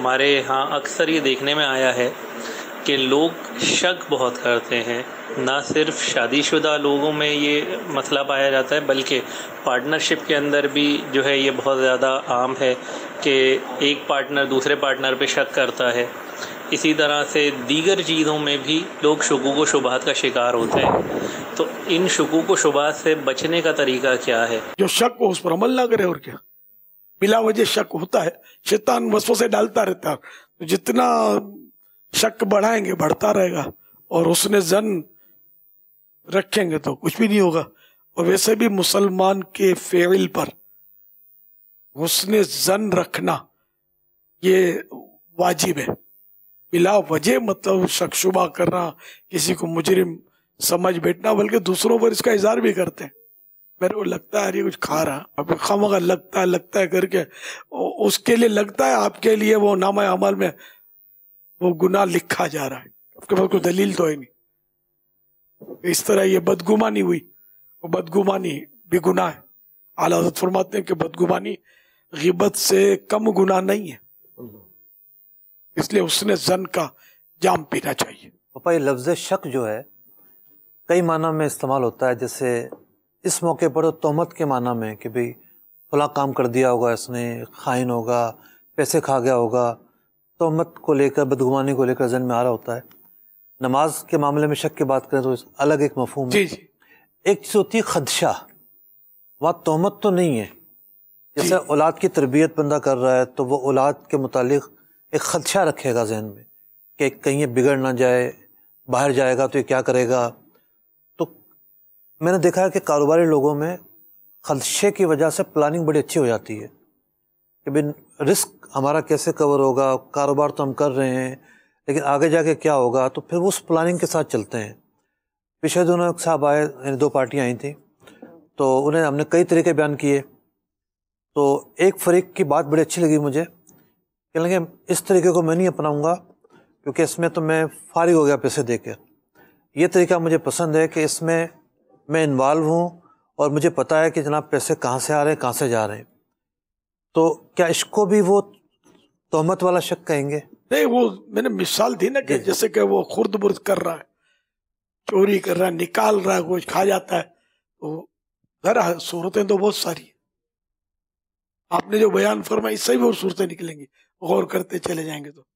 ہمارے ہاں اکثر یہ دیکھنے میں آیا ہے کہ لوگ شک بہت کرتے ہیں. نہ صرف شادی شدہ لوگوں میں یہ مسئلہ پایا جاتا ہے بلکہ پارٹنرشپ کے اندر بھی جو ہے یہ بہت زیادہ عام ہے کہ ایک پارٹنر دوسرے پارٹنر پہ شک کرتا ہے. اسی طرح سے دیگر چیزوں میں بھی لوگ شکوک و شبہات کا شکار ہوتے ہیں. تو ان شکوک و شبہات سے بچنے کا طریقہ کیا ہے؟ جو شک ہو اس پر عمل نہ کرے. اور کیا بلا وجہ شک ہوتا ہے، شیطان وسوسے ڈالتا رہتا ہے. جتنا شک بڑھائیں گے بڑھتا رہے گا، اور اس نے زن رکھیں گے تو کچھ بھی نہیں ہوگا. اور ویسے بھی مسلمان کے فعل پر حسن زن رکھنا یہ واجب ہے. بلا وجہ مطلب شک شبہ کرنا، کسی کو مجرم سمجھ بیٹھنا، بلکہ دوسروں پر اس کا اظہار بھی کرتے ہیں. میرے کو لگتا ہے یہ کچھ کھا رہا، اب خواہ لگتا ہے کر کے اس کے لیے لگتا ہے، آپ کے لیے وہ نامہ عمل میں وہ گناہ لکھا جا رہا ہے. آپ کے پاس کوئی دلیل تو ہے نہیں. اس طرح یہ بدگمانی ہوئی، وہ بدگمانی بھی گناہ ہے. اعلیٰ حضرت فرماتے ہیں کہ بدگمانی غیبت سے کم گناہ نہیں ہے، اس لیے اس نے زن کا جام پینا چاہیے. پاپا، یہ لفظ شک جو ہے کئی معنی میں استعمال ہوتا ہے. جیسے اس موقع پر تہمت کے معنی میں کہ بھئی فلاں کام کر دیا ہوگا، اس نے خائن ہوگا، پیسے کھا گیا ہوگا. تہمت کو لے کر، بدگمانی کو لے کر ذہن میں آ رہا ہوتا ہے. نماز کے معاملے میں شک کی بات کریں تو الگ ایک مفہوم ہے. جی ایک چیز ہوتی ہے خدشہ، وہاں تہمت تو نہیں ہے. جیسے اولاد کی تربیت بندہ کر رہا ہے تو وہ اولاد کے متعلق ایک خدشہ رکھے گا ذہن میں کہ کہیں یہ بگڑ نہ جائے، باہر جائے گا تو یہ کیا کرے گا. تو میں نے دیکھا ہے کہ کاروباری لوگوں میں خدشے کی وجہ سے پلاننگ بڑی اچھی ہو جاتی ہے کہ بھئی رسک ہمارا کیسے کور ہوگا. کاروبار تو ہم کر رہے ہیں لیکن آگے جا کے کیا ہوگا، تو پھر وہ اس پلاننگ کے ساتھ چلتے ہیں. پچھلے دنوں ایک صاحب آئے، یعنی 2 پارٹیاں آئی تھیں، تو انہیں ہم نے کئی طریقے بیان کیے. تو ایک فریق کی بات بڑی اچھی لگی مجھے، کہنے لگے اس طریقے کو میں نہیں اپناؤں گا کیونکہ اس میں تو میں فارغ ہو گیا پیسے دے کے. یہ طریقہ مجھے پسند ہے کہ اس میں انوالو ہوں اور مجھے پتہ ہے کہ جناب پیسے کہاں سے آ رہے ہیں، کہاں سے جا رہے ہیں. تو کیا اس کو بھی وہ تہمت والا شک کہیں گے؟ نہیں، وہ میں نے مثال دی نا کہ جیسے کہ وہ خرد برد کر رہا ہے، چوری کر رہا ہے، نکال رہا ہے، کچھ کھا جاتا ہے. تو صورتیں تو بہت ساری ہیں. آپ نے جو بیان فرمائی اس سے بھی وہ صورتیں نکلیں گی، غور کرتے چلے جائیں گے تو.